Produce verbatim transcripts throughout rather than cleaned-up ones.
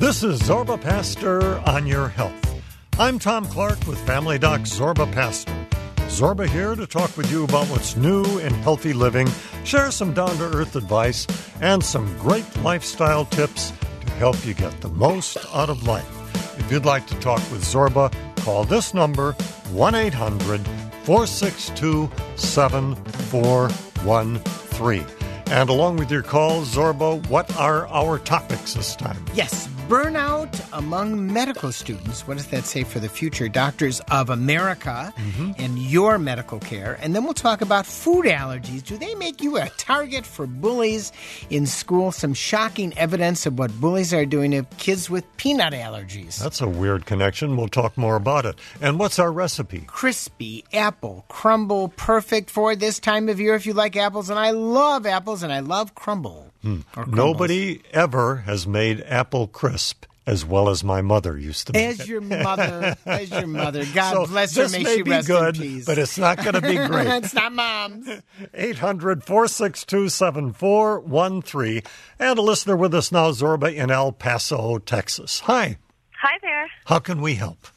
This is Zorba Pastor on your health. I'm Tom Clark with Family Doc Zorba Pastor. Zorba here to talk with you about what's new in healthy living, share some down-to-earth advice, and some great lifestyle tips to help you get the most out of life. If you'd like to talk with Zorba, call this number, one eight hundred four six two seven four one three. And along with your calls, Zorba, what are our topics this time? Yes, burnout among medical students. What does that say for the future doctors of America mm-hmm. and your medical care? And then we'll talk about food allergies. Do they make you a target for bullies in school? Some shocking evidence of what bullies are doing to kids with peanut allergies. That's a weird connection. We'll talk more about it. And what's our recipe? Crispy apple crumble, perfect for this time of year if you like apples. And I love apples and I love crumble. Hmm. Nobody ever has made apple crisp as well as my mother used to make As it. your mother, as your mother. God so bless her, may, may she be rest good, in peace. But it's not going to be great. It's not Mom's. eight hundred four six two seven four one three. And a listener with us now, Zorba, in El Paso, Texas. Hi. Hi there. How can we help?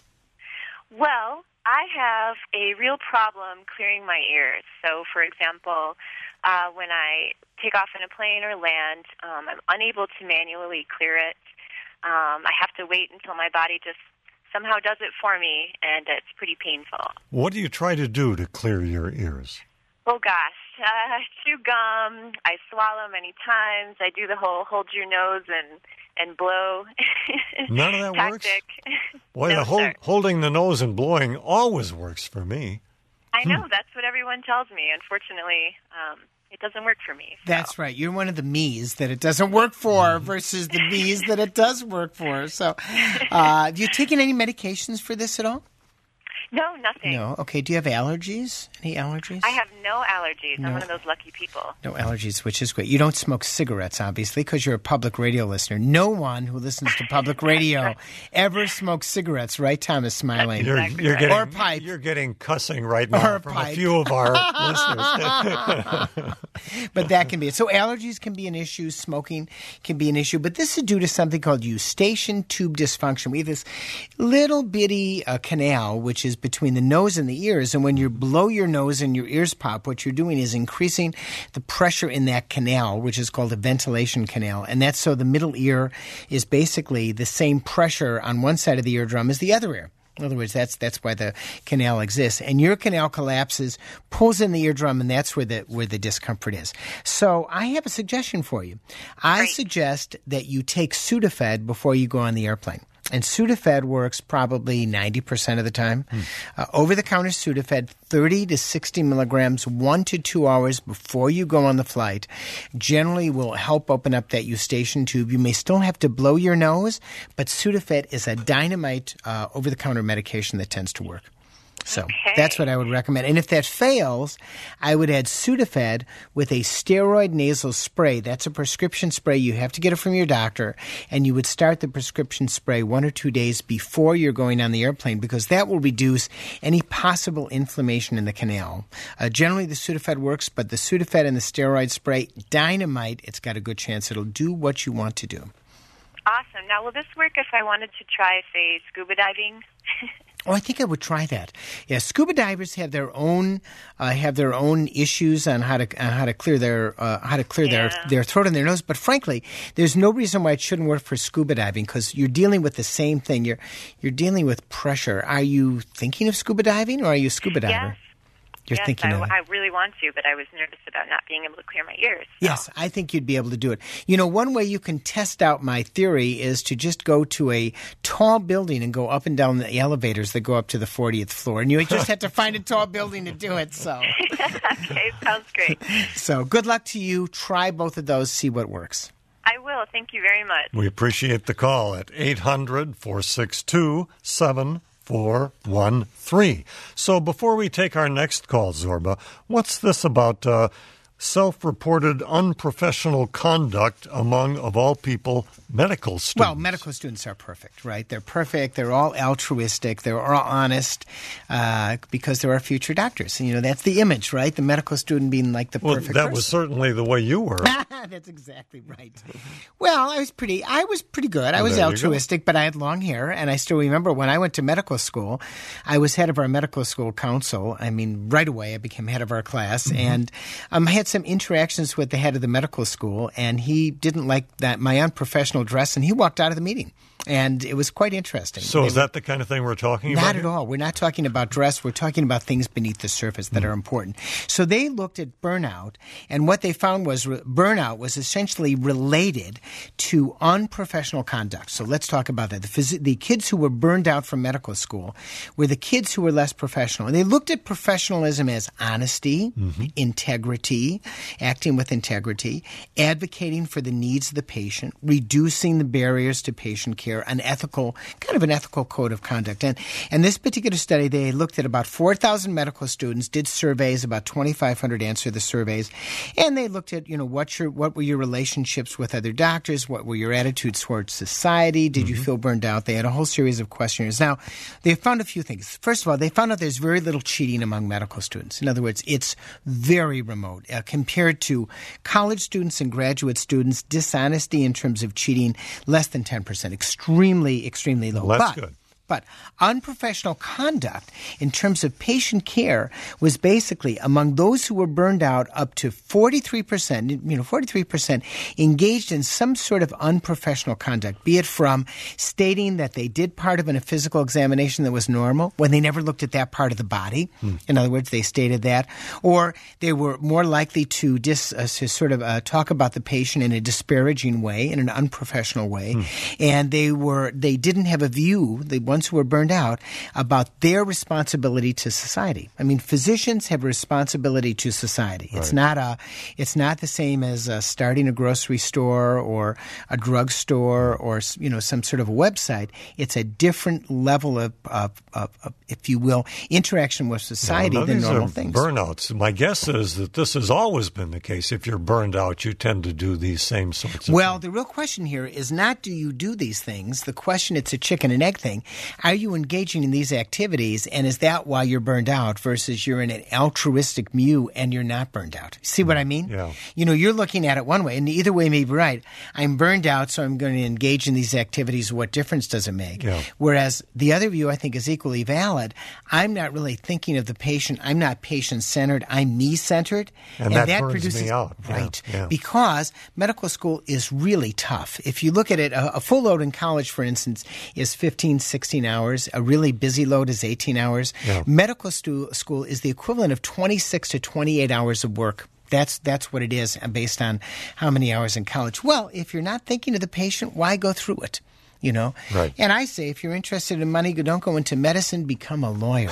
Well, I have a real problem clearing my ears. So, for example, uh, when I take off in a plane or land, um, I'm unable to manually clear it. Um, I have to wait until my body just somehow does it for me, and it's pretty painful. What do you try to do to clear your ears? Oh, gosh. Uh, chew gum. I swallow many times. I do the whole hold your nose and, and blow None of that tactic. works? Boy, no, the hold, sir. holding the nose and blowing always works for me. I know. Hmm. That's what everyone tells me. Unfortunately, um, it doesn't work for me. So. That's right. You're one of the me's that it doesn't work for versus the me's that it does work for. So uh, have you taken any medications for this at all? No, nothing. No. Okay. Do you have allergies? Any allergies? I have no allergies. No. I'm one of those lucky people. No allergies, which is great. You don't smoke cigarettes, obviously, because you're a public radio listener. No one who listens to public radio ever smokes cigarettes, right, Thomas? Smiling. You're, Exactly you're right. getting, Or pipe. You're getting cussing right now Or from pipe. a few of our listeners. But that can be it. So allergies can be an issue. Smoking can be an issue. But this is due to something called eustachian tube dysfunction. We have this little bitty uh, canal, which is between the nose and the ears. And when you blow your nose and your ears pop, what you're doing is increasing the pressure in that canal, which is called a ventilation canal. And that's so the middle ear is basically the same pressure on one side of the eardrum as the other ear. In other words, that's that's why the canal exists. And your canal collapses, pulls in the eardrum, and that's where the where the discomfort is. So I have a suggestion for you. I Great. suggest that you take Sudafed before you go on the airplane. And Sudafed works probably ninety percent of the time. Hmm. Uh, over-the-counter Sudafed, thirty to sixty milligrams, one to two hours before you go on the flight, generally will help open up that eustachian tube. You may still have to blow your nose, but Sudafed is a dynamite uh, over-the-counter medication that tends to work. So Okay. that's what I would recommend. And if that fails, I would add Sudafed with a steroid nasal spray. That's a prescription spray. You have to get it from your doctor. And you would start the prescription spray one or two days before you're going on the airplane because that will reduce any possible inflammation in the canal. Uh, generally, the Sudafed works, but the Sudafed and the steroid spray, dynamite, it's got a good chance it'll do what you want to do. Awesome. Now, will this work if I wanted to try, say, scuba diving? Oh, I think I would try that. Yeah, scuba divers have their own uh, have their own issues on how to on how to clear their uh, how to clear Yeah. their, their throat and their nose. But frankly, there's no reason why it shouldn't work for scuba diving because you're dealing with the same thing. You're you're dealing with pressure. Are you thinking of scuba diving, or are you a scuba diver? Yes. You're yes, thinking I, of it. I really want to, but I was nervous about not being able to clear my ears. So. Yes, I think you'd be able to do it. You know, one way you can test out my theory is to just go to a tall building and go up and down the elevators that go up to the fortieth floor. And you just have to find a tall building to do it. So, Okay, sounds great. so good luck to you. Try both of those, see what works. I will. Thank you very much. We appreciate the call at eight hundred four six two seven four one three. So before we take our next call, Zorba, what's this about uh, self-reported unprofessional conduct among, of all people, medical students? Well, medical students are perfect, right? They're perfect. They're all altruistic. They're all honest uh, because they're our future doctors. And, you know, that's the image, right? The medical student being like the Well, perfect that person. was certainly the way you were. That's exactly right. Well, I was pretty. I was pretty good. I was There you altruistic, but I had long hair, and I still remember when I went to medical school. I was head of our medical school council. I mean, right away, I became head of our class, mm-hmm. and um, I had some interactions with the head of the medical school, and he didn't like that my unprofessional dress, and he walked out of the meeting. And it was quite interesting. So they is were, that the kind of thing we're talking not about? Not at here? all. We're not talking about dress. We're talking about things beneath the surface that mm. are important. So they looked at burnout, and what they found was re- burnout was essentially related to unprofessional conduct. So let's talk about that. The, phys- the kids who were burned out from medical school were the kids who were less professional. And they looked at professionalism as honesty, mm-hmm. integrity, acting with integrity, advocating for the needs of the patient, reducing the barriers to patient care, an ethical, kind of an ethical code of conduct. And and this particular study, they looked at about four thousand medical students, did surveys, about twenty-five hundred answered the surveys, and they looked at, you know, what your what were your relationships with other doctors, what were your attitudes towards society, did mm-hmm. you feel burned out? They had a whole series of questionnaires. Now, they found a few things. First of all, they found out there's very little cheating among medical students. In other words, it's very remote. Uh, compared to college students and graduate students, dishonesty in terms of cheating, less than ten percent. Extremely, extremely low. Well, that's but, good. But unprofessional conduct in terms of patient care was basically among those who were burned out up to forty-three percent, you know, forty-three percent engaged in some sort of unprofessional conduct, be it from stating that they did part of a physical examination that was normal when they never looked at that part of the body. Hmm. In other words, they stated that. Or they were more likely to, dis, uh, to sort of uh, talk about the patient in a disparaging way, in an unprofessional way. Hmm. And they were they didn't have a view, the ones who were burned out, about their responsibility to society. I mean, physicians have a responsibility to society. Right. It's not a, it's not the same as uh, starting a grocery store or a drugstore or, you know, some sort of a website. It's a different level of, of, of, of if you will, interaction with society no, no, than these normal are things. Burnouts. My guess is that this has always been the case. If you're burned out, you tend to do these same sorts of well, things. The real question here is not do you do these things. The question, it's a chicken and egg thing. Are you engaging in these activities, and is that why you're burned out versus you're in an altruistic view and you're not burned out? See what I mean? Yeah. You know, you're looking at it one way, and either way may be right. I'm burned out, so I'm going to engage in these activities. What difference does it make? Yeah. Whereas the other view I think is equally valid. I'm not really thinking of the patient. I'm not patient-centered. I'm me-centered. And, and that, that burns produces, me out. Right. Yeah. Yeah. Because medical school is really tough. If you look at it, a, a full load in college, for instance, is fifteen, sixteen hours. A really busy load is eighteen hours. Yeah. Medical stu- school is the equivalent of twenty-six to twenty-eight hours of work. That's that's what it is based on how many hours in college. Well, if you're not thinking of the patient, why go through it? You know? Right. And I say, if you're interested in money, don't go into medicine, become a lawyer.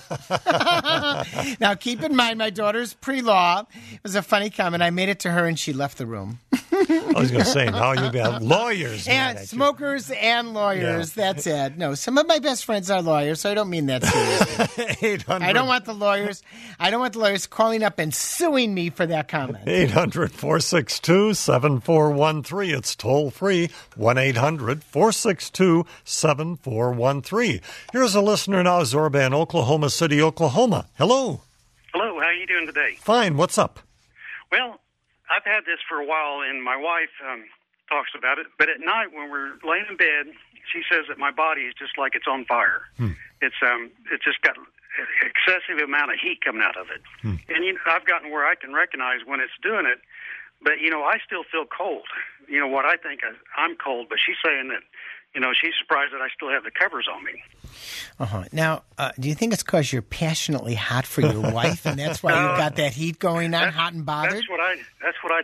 Now, keep in mind, my daughter's pre-law. It was a funny comment. I made it to her, and she left the room. I was going to say, now you've got lawyers. And smokers and lawyers. Yeah. That's it. No, some of my best friends are lawyers, so I don't mean that seriously. I don't want the lawyers. I don't want the lawyers calling up and suing me for that comment. eight hundred, four six two, seven four one three. It's toll free. one eight hundred, four six two, seven four one three. Here's a listener now, Zorba in Oklahoma City, Oklahoma. Hello. Hello. How are you doing today? Fine. What's up? Well, I've had this for a while, and my wife um, talks about it. But at night, when we're laying in bed, she says that my body is just like it's on fire. Hmm. It's um, it's just got an excessive amount of heat coming out of it. Hmm. And you know, I've gotten where I can recognize when it's doing it. But you know, I still feel cold. You know what I think I, I'm cold, but she's saying that. You know, she's surprised that I still have the covers on me. Uh-huh. Now, uh, do you think it's because you're passionately hot for your wife, and that's why you've got that heat going on, hot and bothered? That's what I. That's what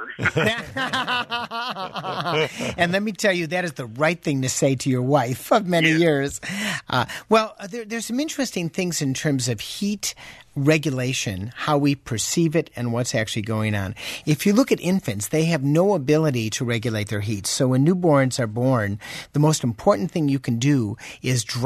I tell her. And let me tell you, that is the right thing to say to your wife of many yeah. years. Uh, well, there, there's some interesting things in terms of heat regulation, how we perceive it, and what's actually going on. If you look at infants, they have no ability to regulate their heat. So when newborns are born, the most important thing you can do is dry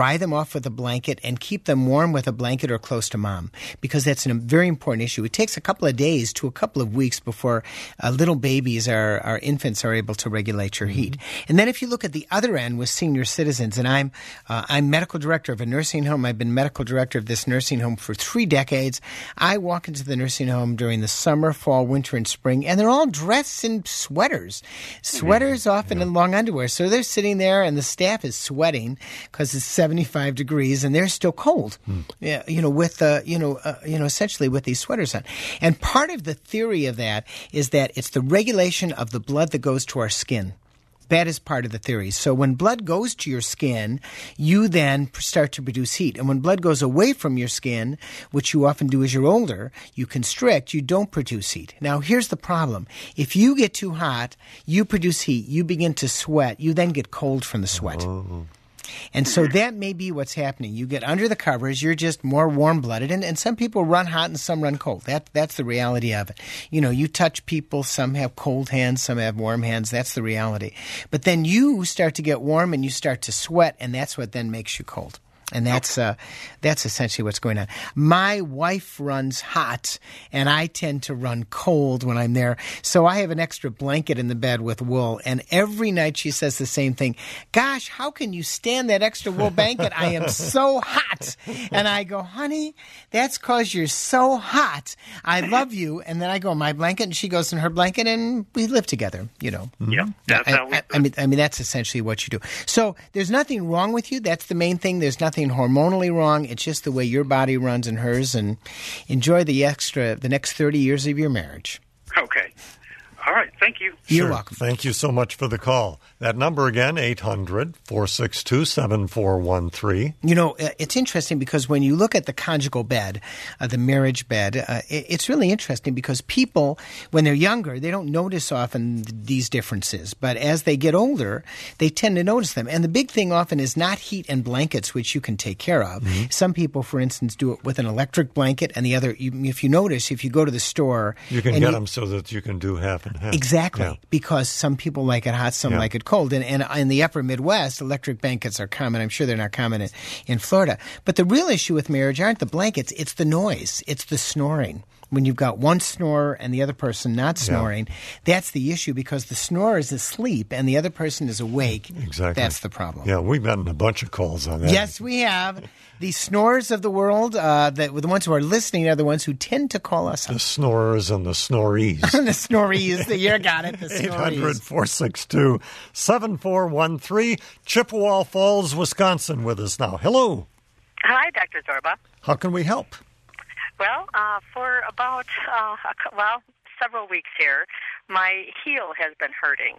dry them off with a blanket and keep them warm with a blanket or close to mom, because that's a very important issue. It takes a couple of days to a couple of weeks before uh, little babies, our, our infants, are able to regulate your heat. Mm-hmm. And then if you look at the other end with senior citizens, and I'm uh, I'm medical director of a nursing home. I've been medical director of this nursing home for three decades. I walk into the nursing home during the summer, fall, winter, and spring, and they're all dressed in sweaters. Sweaters, often yeah. in long underwear. So they're sitting there, and the staff is sweating because it's seventy-five degrees, and they're still cold. Hmm. Yeah, you know, with uh, you know, uh, you know, essentially with these sweaters on. And part of the theory of that is that it's the regulation of the blood that goes to our skin. That is part of the theory. So when blood goes to your skin, you then start to produce heat. And when blood goes away from your skin, which you often do as you're older, you constrict, you don't produce heat. Now, here's the problem. If you get too hot, you produce heat, you begin to sweat, you then get cold from the sweat. Oh. And so that may be what's happening. You get under the covers, you're just more warm-blooded, and, and some people run hot and some run cold. That That's the reality of it. You know, you touch people, some have cold hands, some have warm hands. That's the reality. But then you start to get warm and you start to sweat, and that's what then makes you cold. And that's uh, that's essentially what's going on. My wife runs hot, and I tend to run cold when I'm there. So I have an extra blanket in the bed with wool, and every night she says the same thing. Gosh, how can you stand that extra wool blanket? I am so hot. And I go, honey, that's because you're so hot. I love you. And then I go, my blanket, and she goes in her blanket, and we live together, you know. Yeah, that's I, how we I, I mean, I mean, that's essentially what you do. So there's nothing wrong with you. That's the main thing. There's nothing hormonally wrong. It's just the way your body runs and hers, and enjoy the extra the next thirty years of your marriage. Okay. All right. Thank you. You're sure. welcome. Thank you so much for the call. That number again, eight hundred, four six two, seven four one three. You know, it's interesting because when you look at the conjugal bed, uh, the marriage bed, uh, it's really interesting because people, when they're younger, they don't notice often these differences. But as they get older, they tend to notice them. And the big thing often is not heat and blankets, which you can take care of. Mm-hmm. Some people, for instance, do it with an electric blanket. And the other, if you notice, if you go to the store. You can get you, them so that you can do half and half. Exactly. Yeah. Because some people like it hot, some yeah. like it cold. And, and in the upper Midwest, electric blankets are common. I'm sure they're not common in, in Florida. But the real issue with marriage aren't the blankets. It's the noise. It's the snoring. When you've got one snorer and the other person not snoring, yeah. that's the issue because the snorer is asleep and the other person is awake. Exactly. That's the problem. Yeah, we've gotten a bunch of calls on that. Yes, we have. The snorers of the world, uh, the, the ones who are listening are the ones who tend to call us. The snorers and the snorees. the snorees. You got it. The snorees. eight hundred, four six two, seven four one three. Chippewa Falls, Wisconsin with us now. Hello. Hi, Doctor Zorba. How can we help? Well, uh, for about, uh, a, well, several weeks here, my heel has been hurting.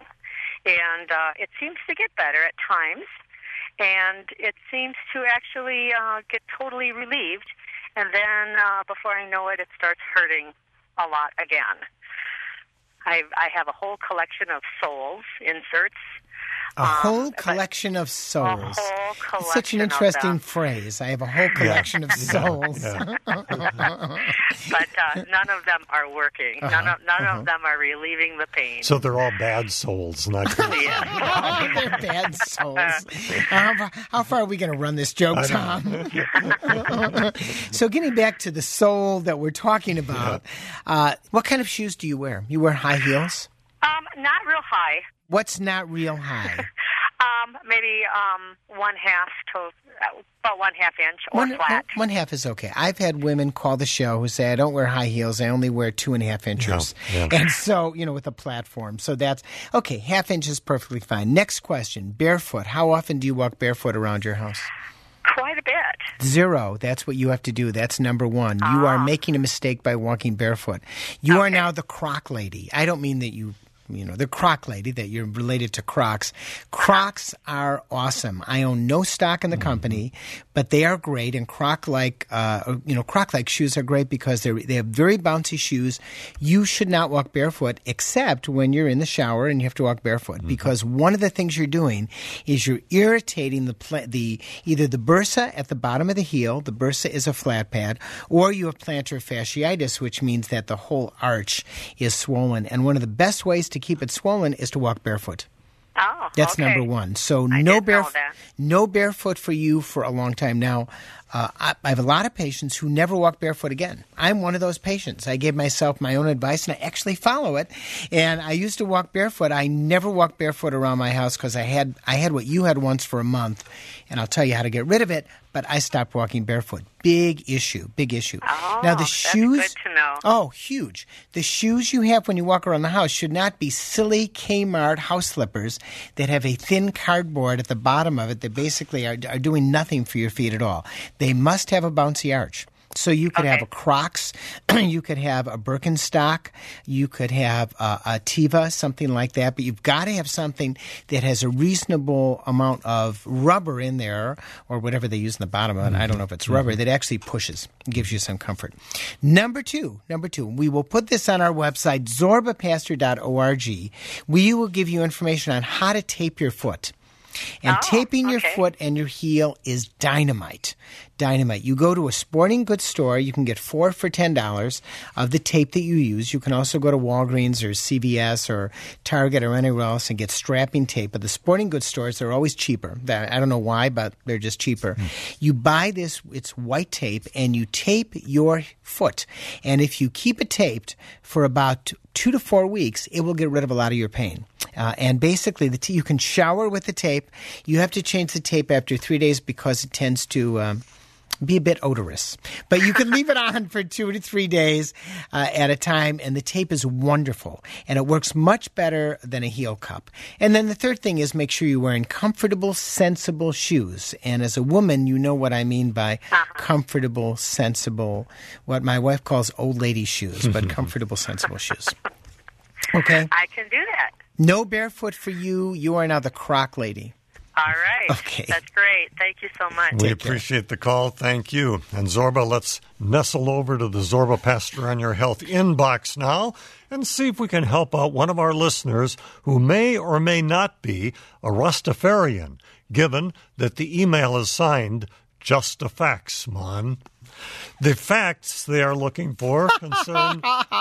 And uh, it seems to get better at times. And it seems to actually uh, get totally relieved. And then uh, before I know it, it starts hurting a lot again. I I have a whole collection of soles, inserts. A um, whole collection of souls. A whole collection It's such an interesting phrase. I have a whole collection yeah. of souls. Yeah. But uh, none of them are working. Uh-huh. None of none uh-huh. of them are relieving the pain. So they're all bad souls, not good. Yeah. They're bad souls. Uh, how far are we going to run this joke, Tom? So getting back to the soul that we're talking about, yeah. uh, what kind of shoes do you wear? You wear high heels? Um, not real high. What's not real high? um, maybe um, one half to uh, about one half inch or one, flat. One half is okay. I've had women call the show who say, I don't wear high heels. I only wear two and a half inches. Yeah, yeah. And so, you know, with a platform. So that's, okay, half inch is perfectly fine. Next question, barefoot. How often do you walk barefoot around your house? Quite a bit. Zero. That's what you have to do. That's number one. Ah. You are making a mistake by walking barefoot. You okay. are now the Croc lady. I don't mean that you... You know, the Croc lady, that you're related to Crocs. Crocs are awesome. I own no stock in the company, but they are great. And Croc-like, uh, you know, Croc-like shoes are great because they they have very bouncy shoes. You should not walk barefoot except when you're in the shower and you have to walk barefoot mm-hmm. because one of the things you're doing is you're irritating the pla- the either the bursa at the bottom of the heel. The bursa is a flat pad, or you have plantar fasciitis, which means that the whole arch is swollen. And one of the best ways to to keep it swollen is to walk barefoot. Oh, That's okay. number one. So I no didn't bare, know that. no barefoot for you for a long time. Now, uh, I, I have a lot of patients who never walk barefoot again. I'm one of those patients. I gave myself my own advice, and I actually follow it. And I used to walk barefoot. I never walked barefoot around my house because I had I had what you had once for a month, and I'll tell you how to get rid of it. But I stopped walking barefoot. Big issue, big issue. Oh, now the that's shoes. good to know. Oh, huge. The shoes you have when you walk around the house should not be silly Kmart house slippers that have a thin cardboard at the bottom of it that basically are, are doing nothing for your feet at all. They must have a bouncy arch. So you could Okay. have a Crocs, you could have a Birkenstock, you could have a, a Teva, something like that. But you've got to have something that has a reasonable amount of rubber in there, or whatever they use in the bottom of it. I don't know if it's rubber, that actually pushes, gives you some comfort. Number two, number two, we will put this on our website, zorba pastor dot org. We will give you information on how to tape your foot. And Oh, taping your okay. foot and your heel is dynamite. Dynamite. You go to a sporting goods store, you can get four for ten dollars of the tape that you use. You can also go to Walgreens or C V S or Target or anywhere else and get strapping tape. But the sporting goods stores, they're always cheaper. That- I don't know why, but they're just cheaper. You buy this, it's white tape, and you tape your foot. And if you keep it taped for about two to four weeks, it will get rid of a lot of your pain. Uh, and basically, the t- you can shower with the tape. You have to change the tape after three days because it tends to um, be a bit odorous. But you can leave it on for two to three days uh, at a time, and the tape is wonderful. And it works much better than a heel cup. And then the third thing is make sure you're wearing comfortable, sensible shoes. And as a woman, you know what I mean by comfortable, sensible, what my wife calls old lady shoes, but comfortable, sensible shoes. Okay? I can do that. No barefoot for you. You are now the Croc lady. All right. Okay. That's great. Thank you so much. We appreciate the call. Thank you. And Zorba, let's nestle over to the Zorba Pastor on Your Health inbox now and see if we can help out one of our listeners who may or may not be a Rastafarian, given that the email is signed Just a Fax, Mon. The facts they are looking for concern,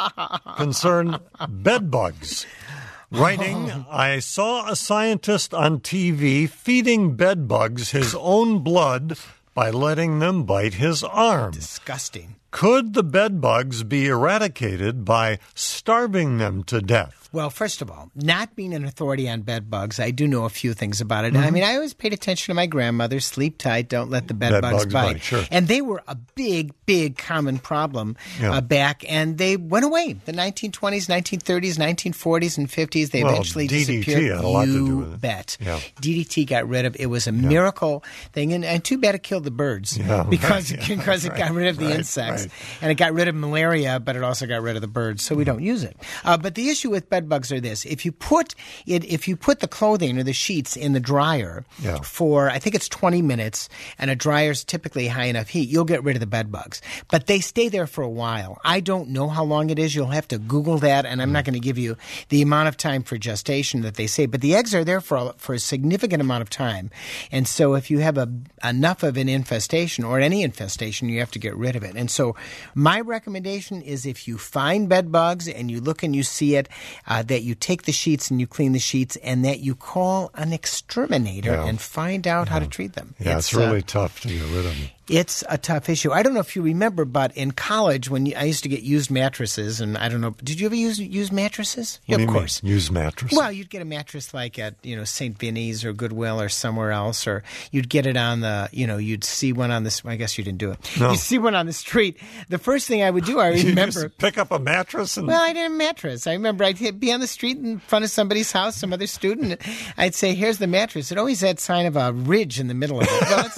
concern bed bugs. Writing, I saw a scientist on T V feeding bed bugs his own blood by letting them bite his arm. Disgusting. Could the bed bugs be eradicated by starving them to death? Well, first of all, not being an authority on bed bugs, I do know a few things about it. Mm-hmm. I mean, I always paid attention to my grandmother. Sleep tight, don't let the bed, Bed bugs, bugs bite. bite, sure. And they were a big, big common problem Yeah. uh, back, and they went away. The nineteen twenties, nineteen thirties, nineteen forties, and fifties, they Well, eventually D D T disappeared. had a lot to you do with it. bet. Yeah. D D T got rid of it. Was a miracle thing, and, and too bad it killed the birds Yeah, because, right, yeah, because it got rid of the right, insects. right. And it got rid of malaria, but it also got rid of the birds, so we don't use it. Uh, but the issue with bed bugs are this: if you put it, if you put the clothing or the sheets in the dryer Yeah. for, I think it's twenty minutes, and a dryer's typically high enough heat, you'll get rid of the bed bugs. But they stay there for a while. I don't know how long it is. You'll have to Google that, and I'm not going to give you the amount of time for gestation that they say. But the eggs are there for a, for a significant amount of time, and so if you have a enough of an infestation or any infestation, you have to get rid of it. And so my recommendation is if you find bed bugs and you look and you see it, uh, that you take the sheets and you clean the sheets, and that you call an exterminator Yeah. and find out how to treat them. Yeah, it's, really uh, tough to get rid of them. it's a tough issue. I don't know if you remember, but in college, when you, I used to get used mattresses, and I don't know, did you ever use used mattresses? What Yeah, do of you mean? course. Use mattress. Well, you'd get a mattress like at, you know, Saint Vinny's or Goodwill or somewhere else, or you'd get it on the, you know, you'd see one on the, I guess you didn't do it. No. You'd see one on the street. The first thing I would do, I you remember. just pick up a mattress and Well, I didn't have a mattress. I remember I'd hit- be on the street in front of somebody's house, some other student. I'd say, "Here's the mattress." It always had sign of a ridge in the middle of it. Well, let's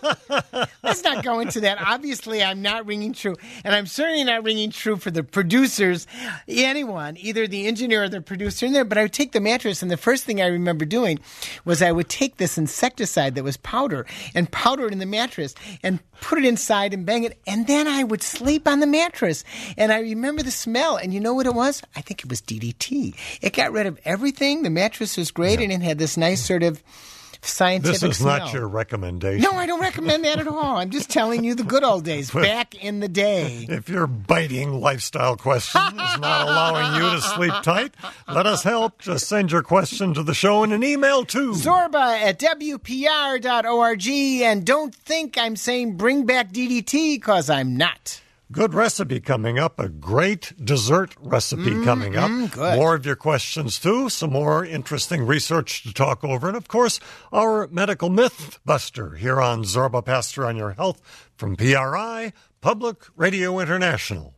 not let's not go into that. Obviously, I'm not ringing true, and I'm certainly not ringing true for the producers, anyone, either the engineer or the producer in there. But I would take the mattress, and the first thing I remember doing was I would take this insecticide that was powder and powder it in the mattress and put it inside and bang it, and then I would sleep on the mattress. And I remember the smell, and you know what it was? I think it was D D T. It got rid of everything. The mattress was great, and it had this nice sort of scientific This is smell. not your recommendation. No, I don't recommend that at all. I'm just telling you the good old days, back in the day. If your biting lifestyle question is not allowing you to sleep tight, let us help. Just send your question to the show in an email to Zorba at W P R dot org. And don't think I'm saying bring back D D T, because I'm not. Good recipe coming up, a great dessert recipe mm, coming up. Mm, good. More of your questions, too. Some more interesting research to talk over. And, of course, our medical myth buster here on Zorba Pastor on Your Health from P R I, Public Radio International.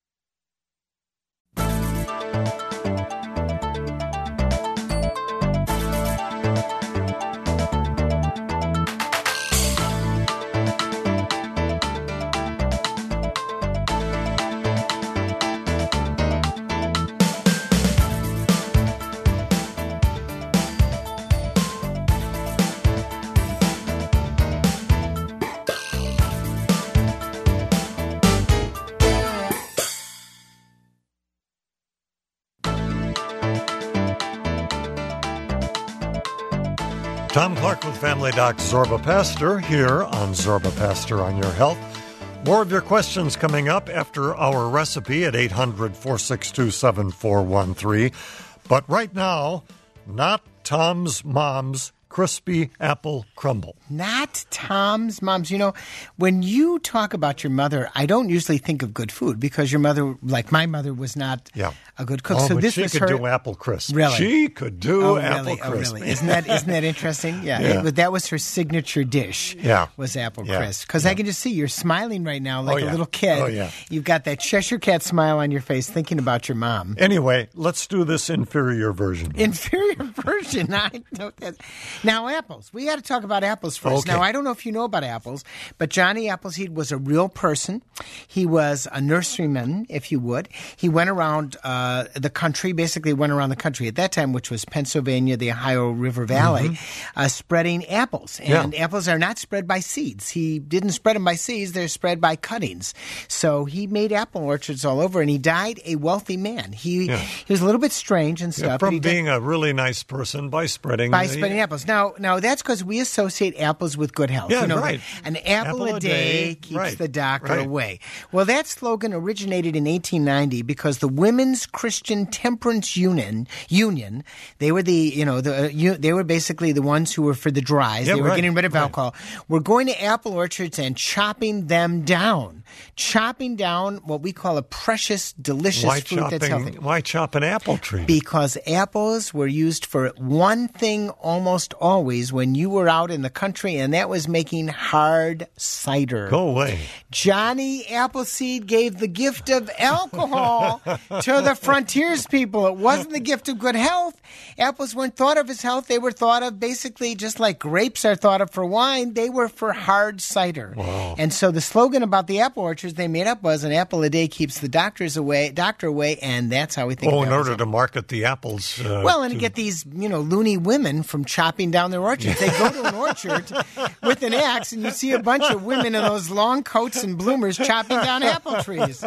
Tom Clark with Family Doc Zorba Pastor here on Zorba Pastor on Your Health. More of your questions coming up after our recipe at eight hundred, four six two, seven four one three. But right now, not Tom's mom's crispy apple crumble. Not Tom's mom's. You know, when you talk about your mother, I don't usually think of good food because your mother, like my mother, was not yeah. a good cook. Oh, so but this she was could her... do apple crisp. Really? She could do oh, apple really? crisp. Oh, really? Isn't that isn't that interesting? Yeah. yeah. It, that was her signature dish. Yeah. Was apple yeah. crisp. Because yeah. I can just see you're smiling right now like oh, yeah. a little kid. Oh, yeah. You've got that Cheshire Cat smile on your face thinking about your mom. Anyway, let's do this inferior version. Inferior version. I know that. Now, apples. We got to talk about apples first. Okay. Now, I don't know if you know about apples, but Johnny Appleseed was a real person. He was a nurseryman, if you would. He went around uh, the country, basically went around the country at that time, which was Pennsylvania, the Ohio River Valley, mm-hmm. uh, spreading apples. And yeah. apples are not spread by seeds. He didn't spread them by seeds. They're spread by cuttings. So he made apple orchards all over, and he died a wealthy man. He yeah. he was a little bit strange and stuff. Yeah, from but he being died, a really nice person by spreading by the, spreading apples. Now, now that's because we associate apples with good health. Yeah, you know, right. An apple, apple a day, day keeps right. the doctor right. away. Well, that slogan originated in eighteen ninety because the Women's Christian Temperance Union, Union, they were the, you know, the uh, you, they were basically the ones who were for the dries. Yeah, they were right. getting rid of right. alcohol. We're going to apple orchards and chopping them down. Chopping down what we call a precious, delicious why fruit chopping, that's healthy. Why chop an apple tree? Because apples were used for one thing almost always when you were out in the country, and that was making hard cider. Go away. Johnny Appleseed gave the gift of alcohol to the frontiers people. It wasn't the gift of good health. Apples weren't thought of as health. They were thought of basically just like grapes are thought of for wine. They were for hard cider. Wow. And so the slogan about the apple orchards they made up was an apple a day keeps the doctors away, doctor away, and that's how we think Oh, of in order apples. to market the apples. Uh, Well, and to to get these, you know, loony women from chopping down their orchards. They go to an orchard with an axe, and you see a bunch of women in those long coats and bloomers chopping down apple trees.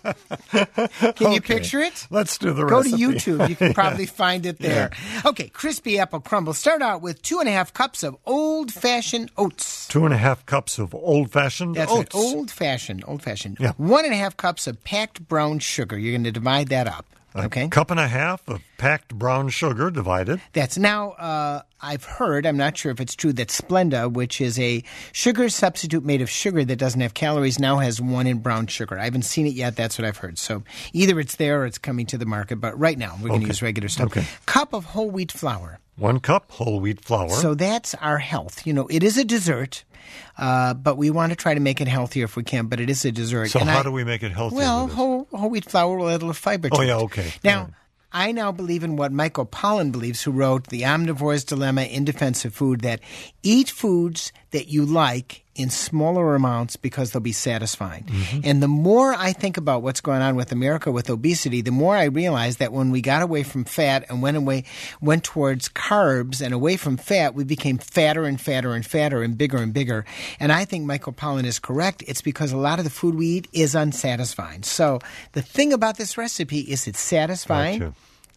Can okay. you picture it? Let's do the Go recipe. to YouTube. You can probably find it there. Yeah. Okay, crispy apple crumble. Start out with two and a half cups of old-fashioned oats. Two and a half cups of old-fashioned That's oats. right. Old-fashioned, old-fashioned. Yeah. One and a half cups of packed brown sugar. You're going to divide that up. Okay. A cup and a half of packed brown sugar divided. That's now, uh, I've heard, I'm not sure if it's true, that Splenda, which is a sugar substitute made of sugar that doesn't have calories, now has one in brown sugar. I haven't seen it yet. That's what I've heard. So either it's there or it's coming to the market. But right now, we're going to Okay. use regular stuff. Okay. Cup of whole wheat flour. One cup whole wheat flour. So that's our health. You know, it is a dessert, uh, but we want to try to make it healthier if we can, but it is a dessert. So And how I, do we make it healthier? Well, with this? whole, whole wheat flour will add a little fiber to Oh, it. yeah, okay. Now, All right. I now believe in what Michael Pollan believes, who wrote The Omnivore's Dilemma in Defense of Food, that eat foods that you like in smaller amounts because they'll be satisfying. Mm-hmm. And the more I think about what's going on with America with obesity, the more I realize that when we got away from fat and went away, went towards carbs and away from fat, we became fatter and fatter and fatter and bigger and bigger. And I think Michael Pollan is correct. It's because a lot of the food we eat is unsatisfying. So the thing about this recipe is it's satisfying. Gotcha.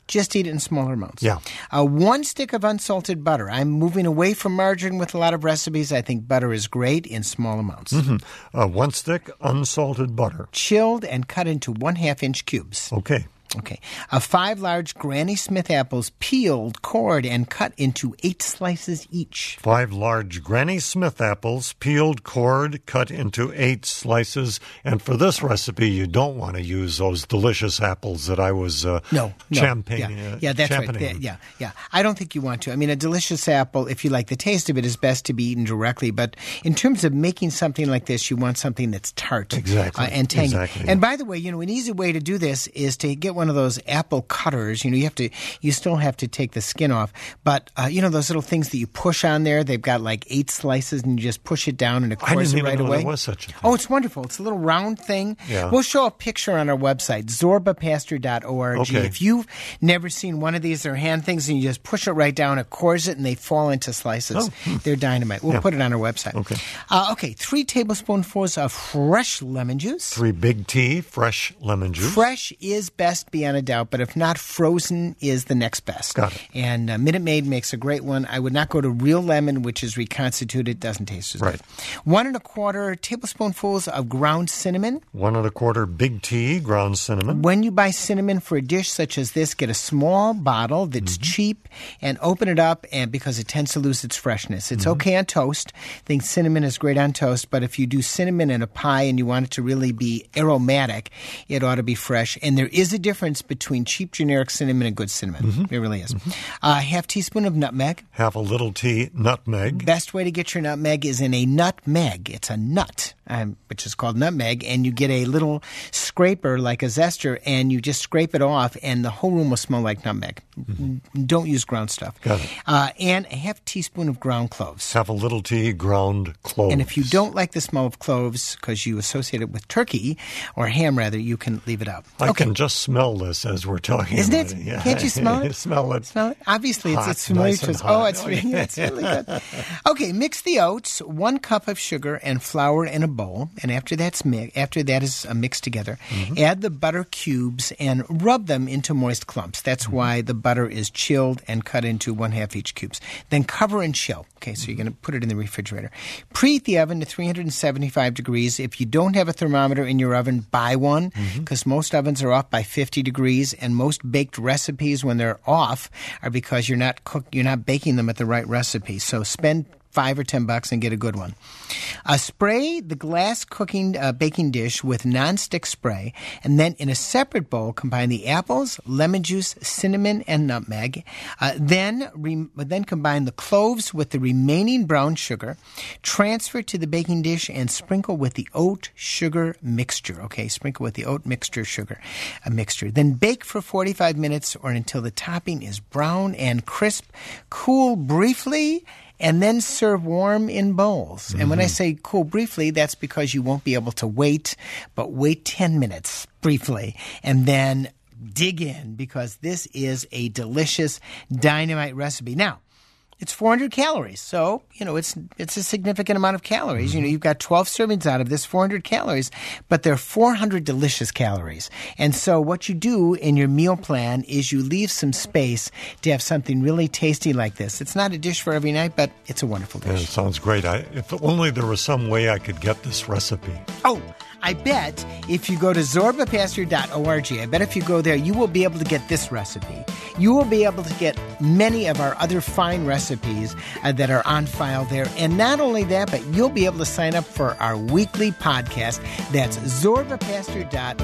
Just eat it in smaller amounts. Yeah. Uh, one stick of unsalted butter. I'm moving away from margarine with a lot of recipes. I think butter is great in small amounts. Mm-hmm. Uh, one stick unsalted butter. Chilled and cut into one-half-inch cubes. Okay. Okay. Uh, five large Granny Smith apples, peeled, cored, and cut into eight slices each. Five large Granny Smith apples, peeled, cored, cut into eight slices. And for this recipe, you don't want to use those delicious apples that I was uh, no, no. champagne. Yeah, uh, yeah that's right. championing. Yeah, yeah. I don't think you want to. I mean, a delicious apple, if you like the taste of it, is best to be eaten directly. But in terms of making something like this, you want something that's tart exactly. uh, and tangy. Exactly. And by the way, you know, an easy way to do this is to get one of those apple cutters. You know, you have to, you still have to take the skin off. But, uh, you know, those little things that you push on there, they've got like eight slices and you just push it down and it cores it right know away. There was such a thing. Oh, it's wonderful. It's a little round thing. Yeah. We'll show a picture on our website, zorba pastor dot org. Okay. If you've never seen one of these, they're hand things and you just push it right down, it cores it, and they fall into slices. Oh. They're dynamite. We'll Yeah. put it on our website. Okay. Uh, okay, three tablespoonfuls of fresh lemon juice. Three big tea, fresh lemon juice. Fresh is best beyond a doubt, but if not, frozen is the next best. Got it. And uh, Minute Maid makes a great one. I would not go to real lemon, which is reconstituted. Doesn't taste as Right. good. One and a quarter tablespoonfuls of ground cinnamon. One and a quarter big tea, ground cinnamon. When you buy cinnamon for a dish such as this, get a small bottle that's Mm-hmm. cheap and open it up, and because it tends to lose its freshness. It's Mm-hmm. okay on toast. I think cinnamon is great on toast, but if you do cinnamon in a pie and you want it to really be aromatic, it ought to be fresh. And there is a difference between cheap generic cinnamon and good cinnamon. Mm-hmm. There really is. Mm-hmm. Uh, half teaspoon of nutmeg. Half a little tea, nutmeg. Best way to get your nutmeg is in a nutmeg. It's a nut, um, which is called nutmeg, and you get a little scraper like a zester, and you just scrape it off, and the whole room will smell like nutmeg. Mm-hmm. Don't use ground stuff. Got it. Uh, and a half teaspoon of ground cloves. Half a little tea, ground cloves. And if you don't like the smell of cloves because you associate it with turkey, or ham rather, you can leave it out. I okay. can just smell this as we're talking Isn't about it? it. Yeah. Can't you smell it? Smell it. Smell it? Obviously, it's, Hot, it's familiar nice to and us. hot. Oh, it's, Oh, really, yeah. it's really good. Okay, mix the oats, one cup of sugar and flour in a bowl, and after that's mi- after that is uh, mixed together, mm-hmm. add the butter cubes and rub them into moist clumps. That's mm-hmm. why the butter is chilled and cut into one half each cubes. Then cover and chill. Okay, so you're going to put it in the refrigerator. Preheat the oven to three hundred seventy-five degrees. If you don't have a thermometer in your oven, buy one, because mm-hmm. most ovens are off by fifty degrees, and most baked recipes, when they're off, are because you're not cook, you're not baking them at the right recipe. So spend five or ten bucks and get a good one. Uh, spray the glass cooking uh, baking dish with nonstick spray, and then in a separate bowl combine the apples, lemon juice, cinnamon, and nutmeg. Uh, then re- then combine the cloves with the remaining brown sugar. Transfer to the baking dish and sprinkle with the oat sugar mixture. Okay, sprinkle with the oat mixture sugar a mixture. Then bake for forty-five minutes or until the topping is brown and crisp. Cool briefly, and then serve warm in bowls. Mm-hmm. And when I say cool briefly, that's because you won't be able to wait, but wait ten minutes briefly, and then dig in, because this is a delicious dynamite recipe. Now, it's four hundred calories, so, you know, it's it's a significant amount of calories. Mm-hmm. You know, you've got twelve servings out of this, four hundred calories, but they're four hundred delicious calories. And so what you do in your meal plan is you leave some space to have something really tasty like this. It's not a dish for every night, but it's a wonderful dish. Yeah, it sounds great. I, if only there was some way I could get this recipe. Oh, I bet if you go to zorba pastor dot org, I bet if you go there, you will be able to get this recipe. You will be able to get many of our other fine recipes uh, that are on file there. And not only that, but you'll be able to sign up for our weekly podcast. That's zorba pastor dot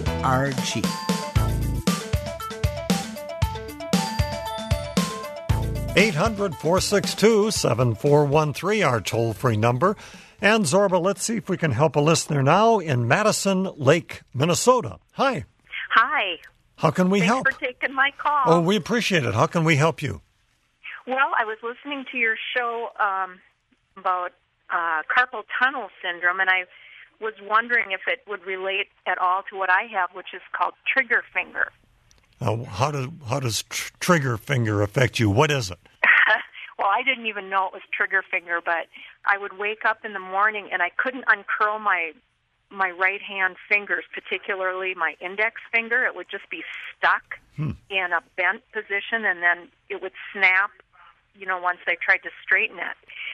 org. eight hundred, four six two, seven four one three, our toll-free number. And Zorba, let's see if we can help a listener now in Madison Lake, Minnesota. Hi. Hi. How can we Thanks help? Thanks for taking my call. Oh, we appreciate it. How can we help you? Well, I was listening to your show um, about uh, carpal tunnel syndrome, and I was wondering if it would relate at all to what I have, which is called trigger finger. Uh, how, do, how does tr- trigger finger affect you? What is it? Well, I didn't even know it was trigger finger, but I would wake up in the morning and I couldn't uncurl my my right hand fingers, particularly my index finger, it would just be stuck hmm. in a bent position, and then it would snap, you know, once I tried to straighten it.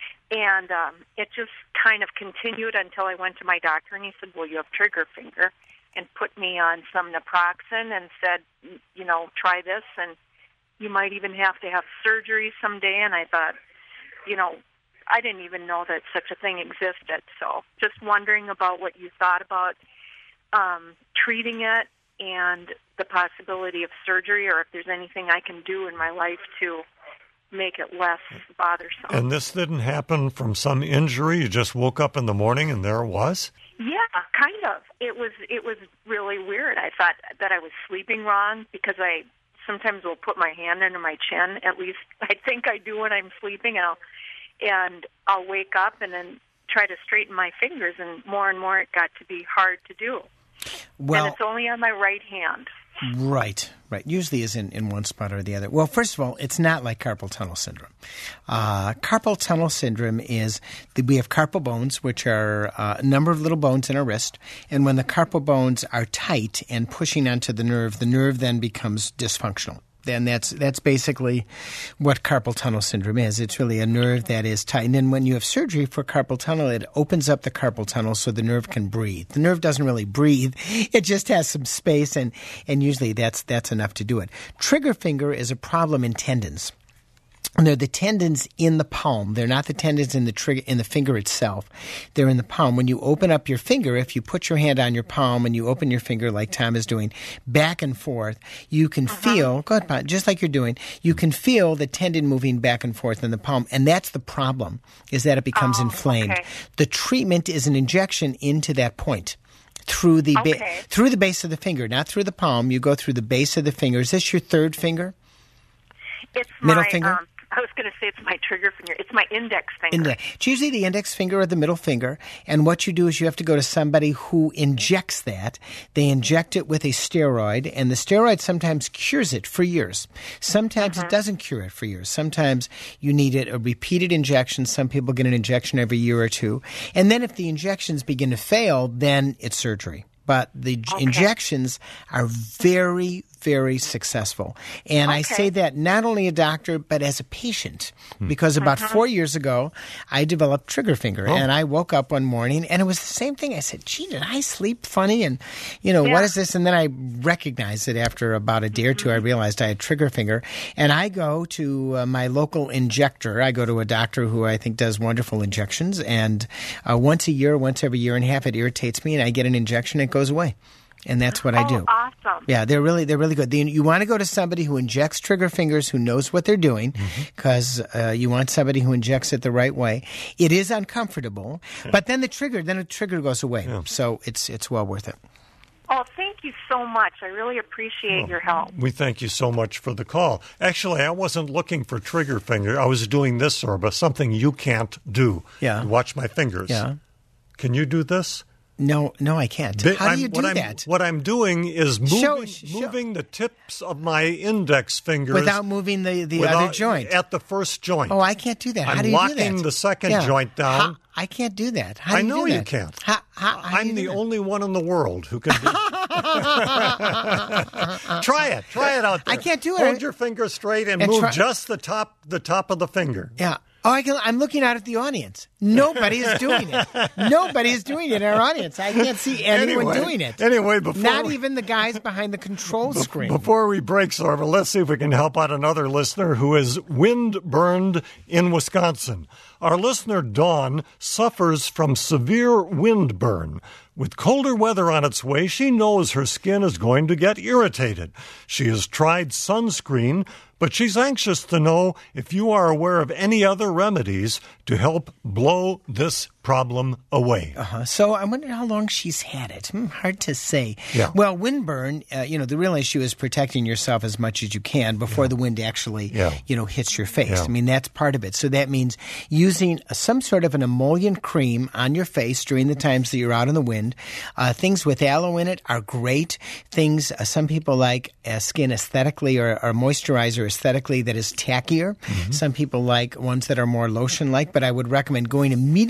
And um, it just kind of continued until I went to my doctor, and he said, well, you have trigger finger, and put me on some naproxen and said, you know, try this, and you might even have to have surgery someday. And I thought, you know, I didn't even know that such a thing existed. So just wondering about what you thought about um, treating it and the possibility of surgery, or if there's anything I can do in my life to make it less bothersome. And this didn't happen from some injury? You just woke up in the morning and there it was? Yeah, kind of. It was it was really weird. I thought that I was sleeping wrong because I sometimes will put my hand under my chin. At least I think I do when I'm sleeping, and I'll and I'll wake up and then try to straighten my fingers, and more and more it got to be hard to do. Well, and it's only on my right hand. Right, right. Usually is in, in one spot or the other. Well, first of all, it's not like carpal tunnel syndrome. Uh, carpal tunnel syndrome is the, we have carpal bones, which are uh, a number of little bones in our wrist, and when the carpal bones are tight and pushing onto the nerve, the nerve then becomes dysfunctional. And that's that's basically what carpal tunnel syndrome is. It's really a nerve that is tight. And then when you have surgery for carpal tunnel, it opens up the carpal tunnel so the nerve can breathe. The nerve doesn't really breathe. It just has some space, and, and usually that's that's enough to do it. Trigger finger is a problem in tendons. And they're the tendons in the palm. They're not the tendons in the trigger in the finger itself. They're in the palm. When you open up your finger, if you put your hand on your palm and you open your finger like Tom is doing, back and forth, you can uh-huh. feel, go ahead, just like you're doing, you can feel the tendon moving back and forth in the palm. And that's the problem, is that it becomes oh, inflamed. Okay. The treatment is an injection into that point. Through the ba- okay. through the base of the finger, not through the palm. You go through the base of the finger. Is this your third finger? It's middle my, finger? Um, I was going to say it's my trigger finger. It's my index finger. Index. It's usually the index finger or the middle finger. And what you do is you have to go to somebody who injects that. They inject it with a steroid, and the steroid sometimes cures it for years. Sometimes uh-huh. it doesn't cure it for years. Sometimes you need it a repeated injection. Some people get an injection every year or two. And then if the injections begin to fail, then it's surgery. But the okay. injections are very, very successful. And okay. I say that not only a doctor, but as a patient. Hmm. Because about uh-huh. four years ago, I developed trigger finger. Oh. And I woke up one morning, and it was the same thing. I said, gee, did I sleep funny? And, you know, yeah. what is this? And then I recognized it after about a day or two. I realized I had trigger finger. And I go to uh, my local injector. I go to a doctor who I think does wonderful injections. And uh, once a year, once every year and a half, it irritates me, and I get an injection. It goes away. And that's what oh, I do. Awesome. Yeah, they're really they're really good. You want to go to somebody who injects trigger fingers, who knows what they're doing, because mm-hmm. uh, you want somebody who injects it the right way. It is uncomfortable, yeah. but then the trigger then the trigger goes away. Yeah. So it's it's well worth it. Oh, thank you so much. I really appreciate well, your help. We thank you so much for the call. Actually, I wasn't looking for trigger finger. I was doing this, Zorba, something you can't do. Yeah. Watch my fingers. Yeah. Can you do this? No, no, I can't. How do you do what that? I'm, what I'm doing is moving, show, show. moving the tips of my index fingers without moving the, the without, other joint at the first joint. Oh, I can't do that. How I'm do you do that? locking the second yeah. joint down. How, I can't do that. How do I you know do that? you can't. How, how, how I'm do the that? only one in the world who can do Try it. Try it out there. I can't do it. Hold your finger straight and, and move try- just the top the top of the finger. Yeah. Oh, I can, I'm looking out at the audience. Nobody is doing it. Nobody is doing it in our audience. I can't see anyone anyway, doing it. Anyway, before Not we, even the guys behind the control be- screen. Before we break, Zorba, let's see if we can help out another listener who is wind-burned in Wisconsin. Our listener, Dawn, suffers from severe wind burn. With colder weather on its way, she knows her skin is going to get irritated. She has tried sunscreen, but she's anxious to know if you are aware of any other remedies to help blow this problem away. Uh-huh. So I wonder how long she's had it. Hmm, hard to say. Yeah. Well, windburn, uh, you know, the real issue is protecting yourself as much as you can before yeah. the wind actually, yeah. you know, hits your face. Yeah. I mean, that's part of it. So that means using some sort of an emollient cream on your face during the times that you're out in the wind. Uh, things with aloe in it are great. Things, uh, some people like uh, skin aesthetically or, or moisturizer aesthetically that is tackier. Mm-hmm. Some people like ones that are more lotion-like, but I would recommend going immediately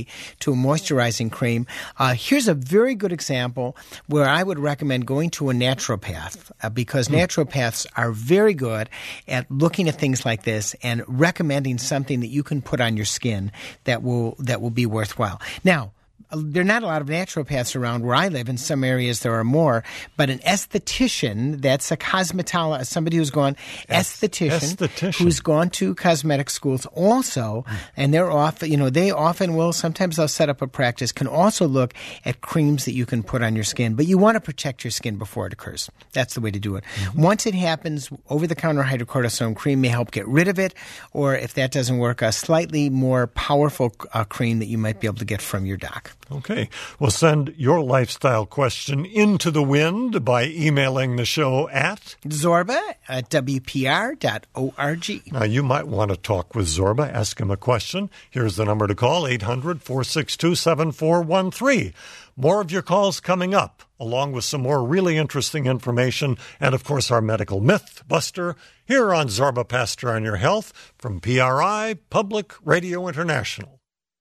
to a moisturizing cream. Uh, here's a very good example where I would recommend going to a naturopath uh, because mm. naturopaths are very good at looking at things like this and recommending something that you can put on your skin that will that will be worthwhile. Now, there are not a lot of naturopaths around where I live. In some areas there are more. But an esthetician, that's a cosmetologist, somebody who's gone es- esthetician, esthetician, who's gone to cosmetic schools also, mm. and they're often, you know, they often will, sometimes they'll set up a practice, can also look at creams that you can put on your skin. But you want to protect your skin before it occurs. That's the way to do it. Mm-hmm. Once it happens, over-the-counter hydrocortisone cream may help get rid of it, or if that doesn't work, a slightly more powerful uh, cream that you might be able to get from your doc. Okay. Well, send your lifestyle question into the wind by emailing the show at Zorba at W P R dot org. Now, you might want to talk with Zorba. Ask him a question. Here's the number to call, eight hundred, four six two, seven four one three. More of your calls coming up, along with some more really interesting information and, of course, our medical myth buster here on Zorba Pastor on Your Health from P R I, Public Radio International.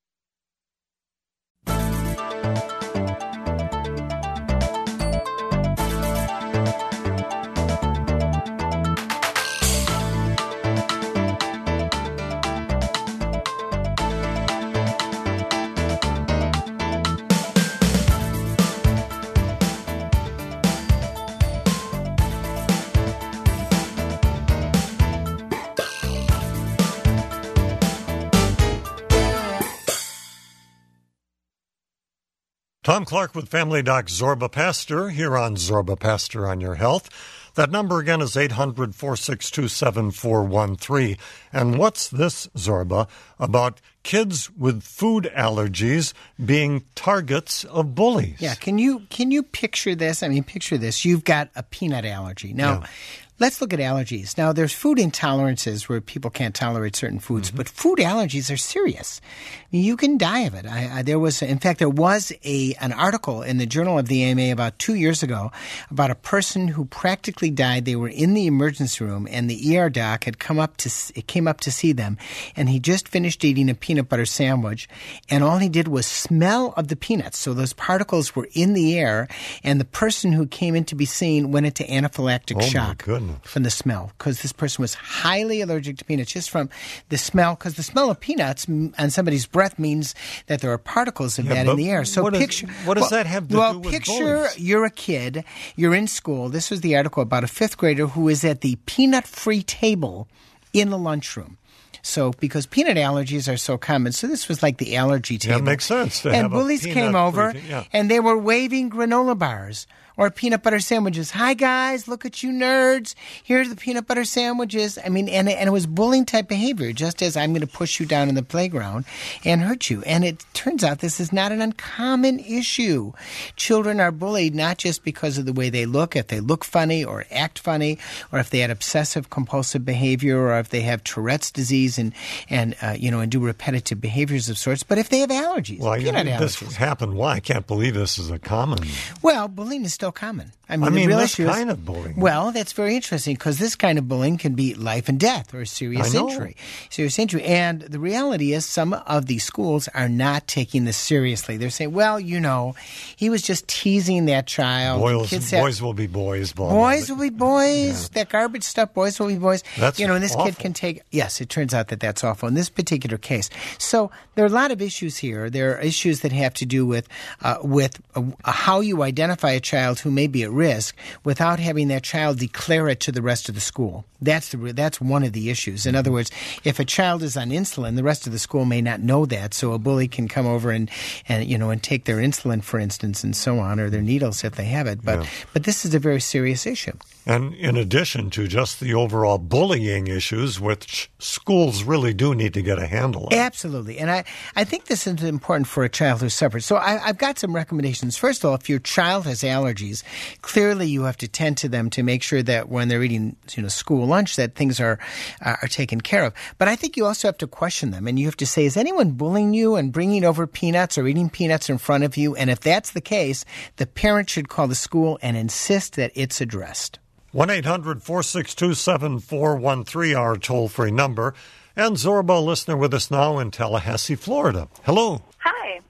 Tom Clark with Family Doc Zorba Pastor here on Zorba Pastor on Your Health. That number again is eight hundred, four six two, seven four one three. And what's this, Zorba, about kids with food allergies being targets of bullies? Yeah, can you can you picture this? I mean, picture this. You've got a peanut allergy. Now, yeah. Let's look at allergies. Now, there's food intolerances where people can't tolerate certain foods, mm-hmm. but food allergies are serious. You can die of it. I, I, there was, in fact, there was a an article in the Journal of the A M A about two years ago about a person who practically died. They were in the emergency room, and the E R doc had come up to it came up to see them, and he just finished eating a peanut butter sandwich, and all he did was smell of the peanuts. So those particles were in the air, and the person who came in to be seen went into anaphylactic oh shock. My goodness. From the smell, because this person was highly allergic to peanuts just from the smell, because the smell of peanuts on somebody's breath means that there are particles of yeah, that in the air. So what picture is, what does well, that have to well, do with picture bullies? You're a kid, you're in school. This was the article about a fifth grader who is at the peanut-free table in the lunchroom. So, because peanut allergies are so common, so this was like the allergy table. Yeah, it makes sense. To and have bullies a came over, free, yeah. and they were waving granola bars or peanut butter sandwiches. Hi, guys, look at you nerds. Here's the peanut butter sandwiches. I mean, and, and it was bullying type behavior, just as I'm going to push you down in the playground and hurt you. And it turns out this is not an uncommon issue. Children are bullied not just because of the way they look, if they look funny or act funny, or if they had obsessive compulsive behavior, or if they have Tourette's disease and, and uh, you know, and do repetitive behaviors of sorts, but if they have allergies, well, peanut you know, allergies. This happened. Why? I can't believe this is a common. Well, bullying is still common. I mean, I the mean real this issue is, kind of bullying. Well, that's very interesting because this kind of bullying can be life and death or serious injury. Serious injury. And the reality is some of these schools are not taking this seriously. They're saying, well, you know, he was just teasing that child. Boys, Kids boys have, will be boys. Blah, boys blah, will be boys. Yeah. That garbage stuff, boys will be boys. That's you know, and this awful. kid can take, yes, it turns out that that's awful in this particular case. So there are a lot of issues here. There are issues that have to do with, uh, with uh, how you identify a child who may be at risk without having that child declare it to the rest of the school. That's the that's one of the issues. In other words, if a child is on insulin, the rest of the school may not know that. So a bully can come over and, and you know and take their insulin, for instance, and so on, or their needles if they have it. But yeah. but this is a very serious issue. And in addition to just the overall bullying issues, which schools really do need to get a handle on. Absolutely. And I, I think this is important for a child who suffers. So I, I've got some recommendations. First of all, if your child has allergies, clearly you have to tend to them to make sure that when they're eating you know, school lunch that things are, uh, are taken care of. But I think you also have to question them. And you have to say, is anyone bullying you and bringing over peanuts or eating peanuts in front of you? And if that's the case, the parent should call the school and insist that it's addressed. one eight hundred, four six two, seven four one three, our toll-free number. And Zorba, listener with us now in Tallahassee, Florida. Hello. Hi.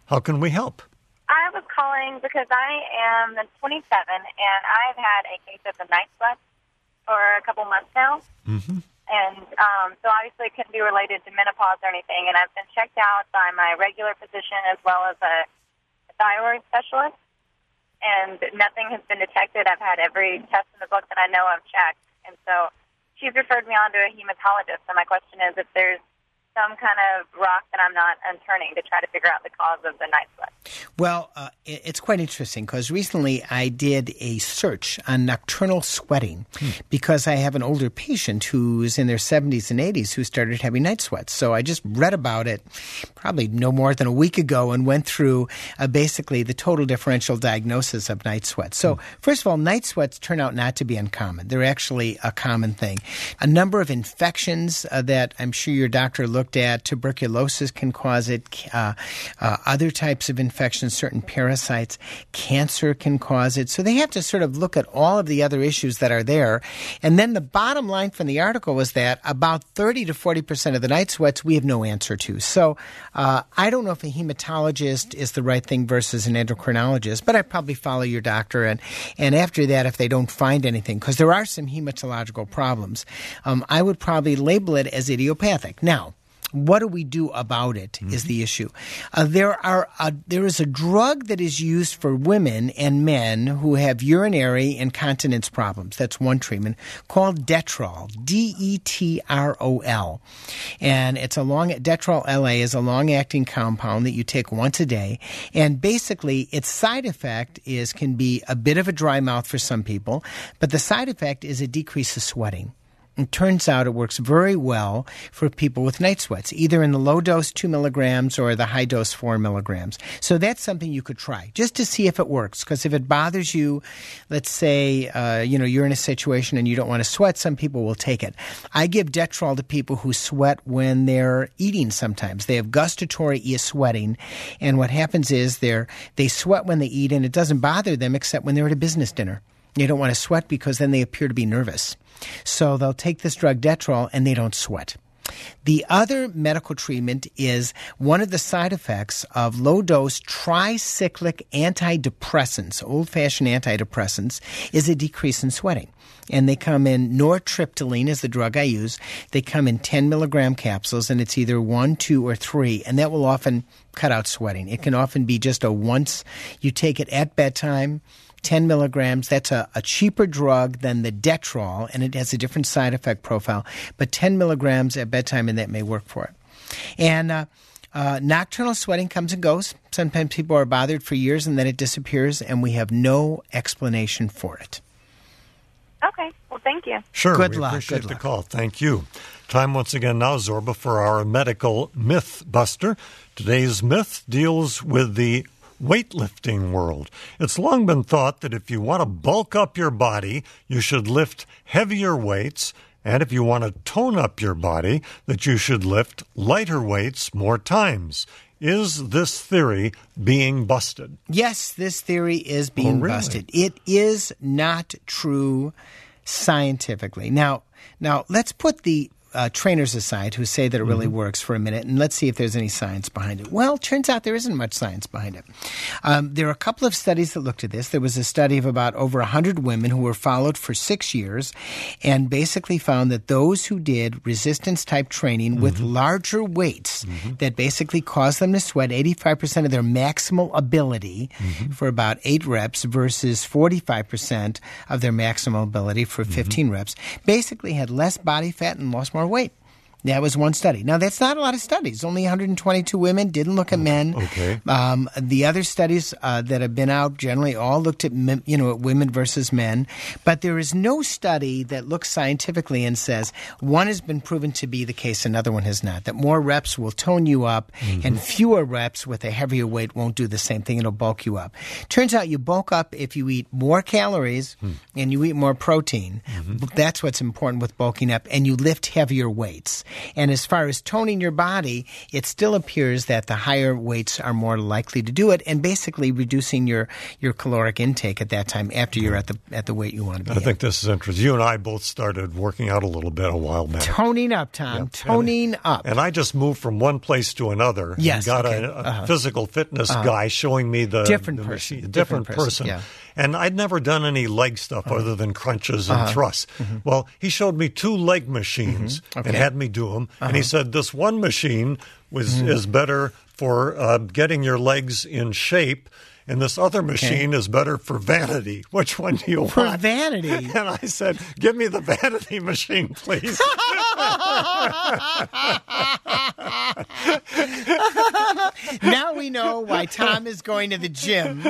How can we help? I was calling because I am twenty-seven, and I've had a case of the night sweats for a couple months now. Mm-hmm. And um, so obviously it couldn't be related to menopause or anything. And I've been checked out by my regular physician as well as a thyroid specialist, and nothing has been detected. I've had every test in the book that I know I've checked. And so she's referred me on to a hematologist. And my question is if there's some kind of rock that I'm not unturning to try to figure out the cause of the night sweat. Well, uh, it's quite interesting because recently I did a search on nocturnal sweating hmm. because I have an older patient who's in their seventies and eighties who started having night sweats. So I just read about it probably no more than a week ago and went through uh, basically the total differential diagnosis of night sweats. So hmm. first of all, night sweats turn out not to be uncommon. They're actually a common thing. A number of infections uh, that I'm sure your doctor looked at, tuberculosis can cause it, uh, uh, other types of infections, certain parasites, cancer can cause it. So they have to sort of look at all of the other issues that are there. And then the bottom line from the article was that about thirty to forty percent of the night sweats we have no answer to. So uh, I don't know if a hematologist is the right thing versus an endocrinologist, but I'd probably follow your doctor. And, and after that, if they don't find anything, because there are some hematological problems, um, I would probably label it as idiopathic. Now, what do we do about it mm-hmm. is the issue. Uh, there are uh, there is a drug that is used for women and men who have urinary incontinence problems. That's one treatment called Detrol, D E T R O L. And it's a long, Detrol L A is a long-acting compound that you take once a day. And basically its side effect is can be a bit of a dry mouth for some people, but the side effect is it decreases sweating. It turns out it works very well for people with night sweats, either in the low dose two milligrams or the high dose four milligrams. So that's something you could try just to see if it works. Because if it bothers you, let's say, uh, you know, you're in a situation and you don't want to sweat, some people will take it. I give Detrol to people who sweat when they're eating sometimes. They have gustatory sweating. And what happens is they're, they sweat when they eat and it doesn't bother them except when they're at a business dinner. They don't want to sweat because then they appear to be nervous. So they'll take this drug Detrol and they don't sweat. The other medical treatment is one of the side effects of low-dose tricyclic antidepressants, old-fashioned antidepressants, is a decrease in sweating. And they come in, nortriptyline is the drug I use. They come in ten milligram capsules, and it's either one, two, or three, and that will often cut out sweating. It can often be just a once. You take it at bedtime, ten milligrams. That's a, a cheaper drug than the Detrol, and it has a different side effect profile. But ten milligrams at bedtime, and that may work for it. And uh, uh, nocturnal sweating comes and goes. Sometimes people are bothered for years, and then it disappears, and we have no explanation for it. Okay. Well, thank you. Sure. Good we luck. appreciate Good the luck. call. Thank you. Time once again now, Zorba, for our medical myth buster. Today's myth deals with the weightlifting world. It's long been thought that if you want to bulk up your body, you should lift heavier weights, and if you want to tone up your body, that you should lift lighter weights more times. Is this theory being busted? Yes, this theory is being oh, really? busted. It is not true scientifically. Now, now let's put the Uh, trainers aside who say that it really mm-hmm. works for a minute, and let's see if there's any science behind it. Well, turns out there isn't much science behind it. Um, there are a couple of studies that looked at this. There was a study of about over one hundred women who were followed for six years and basically found that those who did resistance-type training mm-hmm. with larger weights mm-hmm. that basically caused them to sweat eighty-five percent of their maximal ability mm-hmm. for about eight reps versus forty-five percent of their maximal ability for fifteen mm-hmm. reps, basically had less body fat and lost more weight. That was one study. Now, that's not a lot of studies. Only one hundred twenty-two women, didn't look at men. Okay. Um, the other studies uh, that have been out generally all looked at, you know, at women versus men. But there is no study that looks scientifically and says one has been proven to be the case, another one has not. That more reps will tone you up mm-hmm. and fewer reps with a heavier weight won't do the same thing. It'll bulk you up. Turns out you bulk up if you eat more calories mm. and you eat more protein. Mm-hmm. That's what's important with bulking up. And you lift heavier weights. And as far as toning your body, it still appears that the higher weights are more likely to do it, and basically reducing your, your caloric intake at that time after you're at the at the weight you want to be I at. think this is interesting. You and I both started working out a little bit a while back. Toning up, Tom. Yep. Toning and, up. And I just moved from one place to another. Yes, and got okay. a, a Uh-huh. physical fitness Uh-huh. guy showing me the Different the person. machine, Different different, person, person. yeah. And I'd never done any leg stuff Uh-huh. other than crunches and Uh-huh. thrusts. Mm-hmm. Well, he showed me two leg machines Mm-hmm. Okay. and had me do them. Uh-huh. And he said this one machine was Mm-hmm. is better for uh, getting your legs in shape. And this other machine is better for vanity. Which one do you For want? vanity. And I said, give me the vanity machine, please. Now we know why Tom is going to the gym.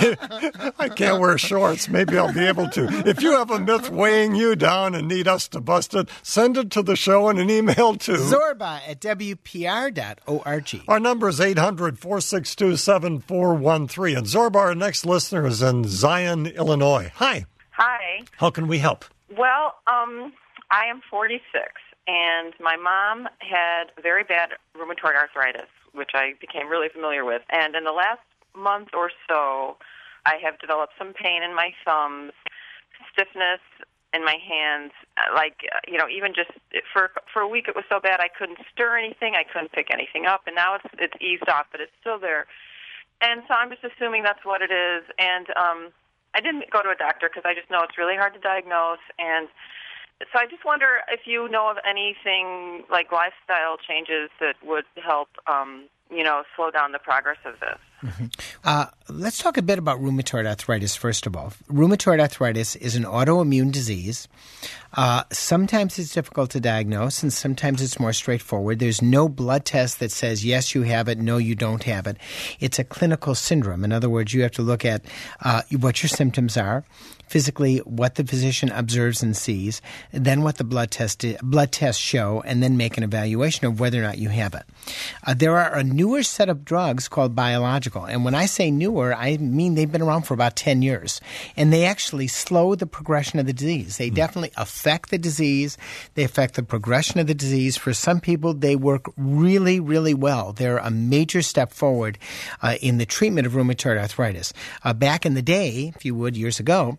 I can't wear shorts. Maybe I'll be able to. If you have a myth weighing you down and need us to bust it, send it to the show in an email to Zorba at W P R dot org. Our number is eight hundred, four six two, seven four one three. And Zorba, our next listener, is in Zion, Illinois. Hi. Hi. How can we help? Well, um, I am forty-six, and my mom had very bad rheumatoid arthritis, which I became really familiar with. And in the last month or so, I have developed some pain in my thumbs, stiffness in my hands. Like, you know, even just for for a week, it was so bad I couldn't stir anything, I couldn't pick anything up, and now it's it's eased off, but it's still there. And so I'm just assuming that's what it is. And um, I didn't go to a doctor because I just know it's really hard to diagnose. And so I just wonder if you know of anything like lifestyle changes that would help, um, you know, slow down the progress of this. Mm-hmm. Uh, let's talk a bit about rheumatoid arthritis, first of all. Rheumatoid arthritis is an autoimmune disease. Uh, sometimes it's difficult to diagnose, and sometimes it's more straightforward. There's no blood test that says, yes, you have it, no, you don't have it. It's a clinical syndrome. In other words, you have to look at uh, what your symptoms are, physically what the physician observes and sees, then what the blood test blood tests show, and then make an evaluation of whether or not you have it. Uh, there are a newer set of drugs called biological. And when I say newer, I mean they've been around for about ten years. And they actually slow the progression of the disease. They mm. definitely affect the disease. They affect the progression of the disease. For some people, they work really, really well. They're a major step forward uh, in the treatment of rheumatoid arthritis. Uh, back in the day, if you would, years ago,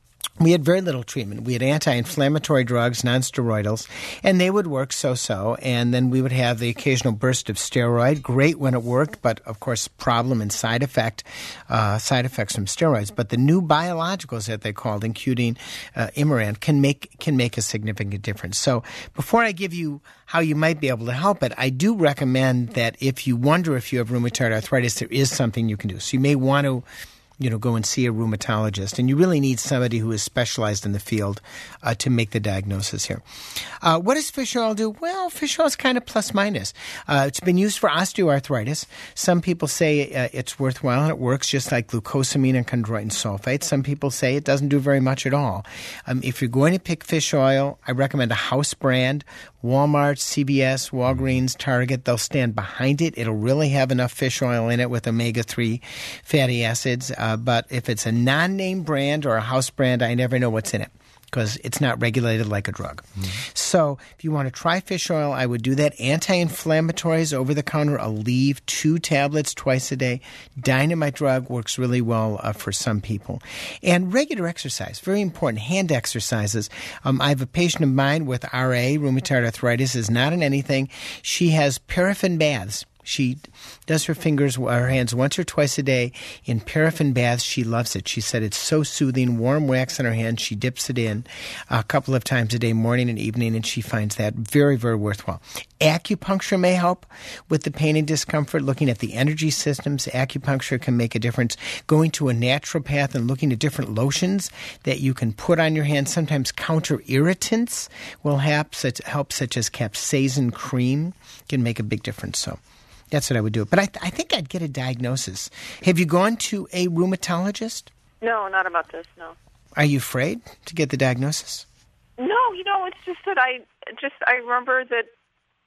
we had very little treatment. We had anti-inflammatory drugs, non-steroidals, and they would work so-so. And then we would have the occasional burst of steroid. Great when it worked, but of course, problem and side effect, uh, side effects from steroids. But the new biologicals that they called, including uh, Imuran, can make can make a significant difference. So before I give you how you might be able to help it, I do recommend that if you wonder if you have rheumatoid arthritis, there is something you can do. So you may want to you know, go and see a rheumatologist. And you really need somebody who is specialized in the field uh, to make the diagnosis here. Uh, what does fish oil do? Well, fish oil is kind of plus minus. Uh, it's been used for osteoarthritis. Some people say uh, it's worthwhile and it works just like glucosamine and chondroitin sulfate. Some people say it doesn't do very much at all. Um, if you're going to pick fish oil, I recommend a house brand. Walmart, C V S, Walgreens, Target, they'll stand behind it. It'll really have enough fish oil in it with omega three fatty acids. Uh, but if it's a non-name brand or a house brand, I never know what's in it because it's not regulated like a drug. Mm-hmm. So if you want to try fish oil, I would do that. Anti-inflammatories over the counter, Aleve, two tablets twice a day. Dynamite drug works really well uh, for some people. And regular exercise, very important. Hand exercises. Um, I have a patient of mine with R A, rheumatoid arthritis, is not in anything. She has paraffin baths. She does her fingers, her hands once or twice a day in paraffin baths. She loves it. She said it's so soothing. Warm wax on her hands. She dips it in a couple of times a day, morning and evening, and she finds that very, very worthwhile. Acupuncture may help with the pain and discomfort. Looking at the energy systems, acupuncture can make a difference. Going to a naturopath and looking at different lotions that you can put on your hands. Sometimes counter irritants will help, such, help, such as capsaicin cream can make a big difference. So that's what I would do. But I, th- I think I'd get a diagnosis. Have you gone to a rheumatologist? No, not about this, no. Are you afraid to get the diagnosis? No, you know, it's just that I just, I remember that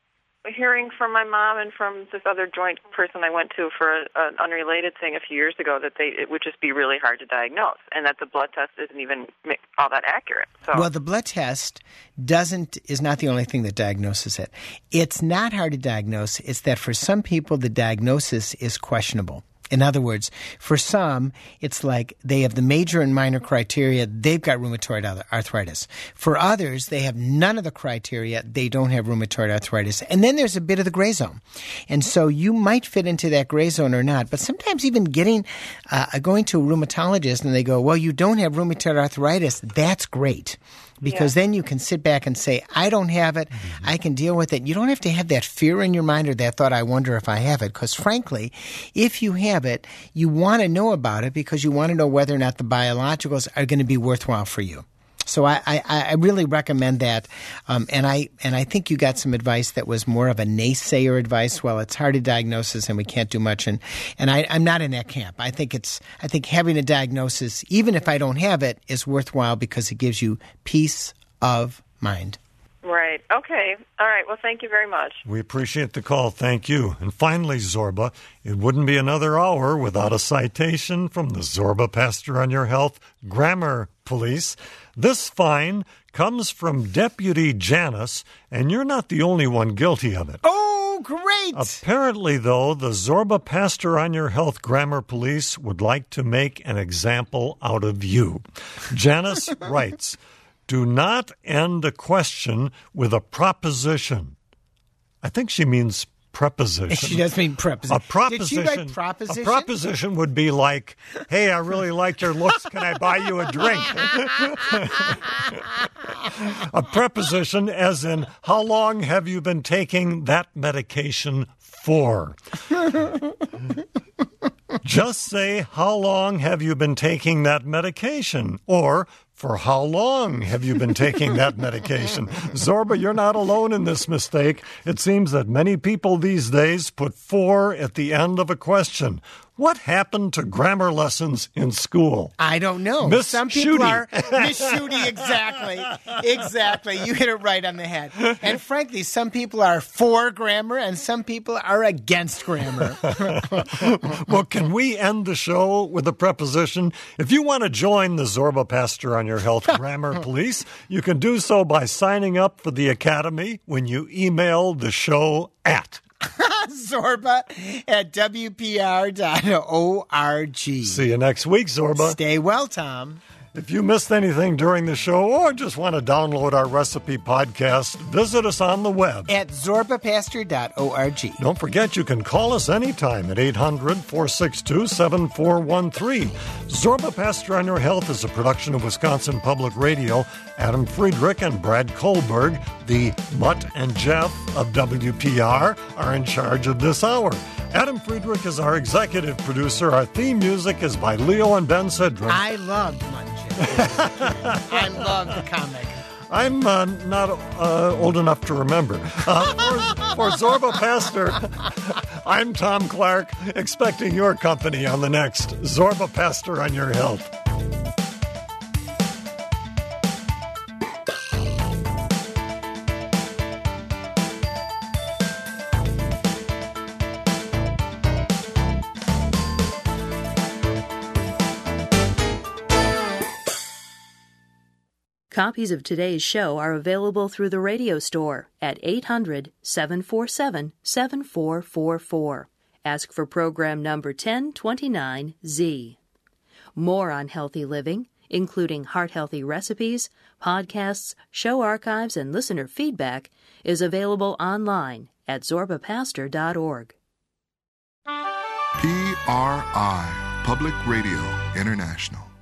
hearing from my mom and from this other joint person I went to for a, an unrelated thing a few years ago that they it would just be really hard to diagnose, and that the blood test isn't even all that accurate. So. Well, the blood test doesn't is not the only thing that diagnoses it. It's not hard to diagnose. It's that for some people, the diagnosis is questionable. In other words, for some, it's like they have the major and minor criteria. They've got rheumatoid arthritis. For others, they have none of the criteria. They don't have rheumatoid arthritis. And then there's a bit of the gray zone. And so you might fit into that gray zone or not. But sometimes even getting uh, going to a rheumatologist and they go, well, you don't have rheumatoid arthritis, that's great. Because yeah. then you can sit back and say, I don't have it. Mm-hmm. I can deal with it. You don't have to have that fear in your mind or that thought, I wonder if I have it. Because frankly, if you have it, you want to know about it because you want to know whether or not the biologicals are going to be worthwhile for you. So I, I, I really recommend that. Um, and I and I think you got some advice that was more of a naysayer advice. Well, it's hard to diagnose and we can't do much. And, and I, I'm not in that camp. I think it's I think having a diagnosis, even if I don't have it, is worthwhile because it gives you peace of mind. Right. Okay. All right. Well, thank you very much. We appreciate the call. Thank you. And finally, Zorba, it wouldn't be another hour without a citation from the Zorba Pastor on Your Health Grammar Police. This fine comes from Deputy Janice, and you're not the only one guilty of it. Oh, great! Apparently, though, the Zorba Pastor on Your Health Grammar Police would like to make an example out of you. Janice writes, do not end a question with a proposition. I think she means preposition. She does mean preposition. A proposition. Did she write proposition? A proposition would be like, hey, I really like your looks. Can I buy you a drink? A preposition as in, how long have you been taking that medication for? Just say, how long have you been taking that medication? Or, for how long have you been taking that medication? Zorba, you're not alone in this mistake. It seems that many people these days put for at the end of a question. What happened to grammar lessons in school? I don't know. Miss Some people Shooty. are Miss Shooty, exactly. Exactly. You hit it right on the head. And frankly, some people are for grammar and some people are against grammar. Well, can we end the show with a preposition? If you want to join the Zorba Pastor on Your Health Grammar Police, you can do so by signing up for the Academy when you email the show at Zorba at W P R dot org. See you next week, Zorba. Stay well, Tom. If you missed anything during the show or just want to download our recipe podcast, visit us on the web at zorba pastor dot org. Don't forget you can call us anytime at eight hundred, four six two, seven four one three. Zorba Pastor on Your Health is a production of Wisconsin Public Radio. Adam Friedrich and Brad Kohlberg, the Mutt and Jeff of W P R, are in charge of this hour. Adam Friedrich is our executive producer. Our theme music is by Leo and Ben Sidran. I loved Mutt and Jeff. I love the comic. I'm uh, not uh, old enough to remember. Uh, for, for Zorba Pastor, I'm Tom Clark, expecting your company on the next Zorba Pastor on Your Health. Copies of today's show are available through the radio store at eight hundred, seven four seven, seven four four four. Ask for program number ten twenty-nine Z. More on healthy living, including heart-healthy recipes, podcasts, show archives, and listener feedback, is available online at zorba pastor dot org. P R I, Public Radio International.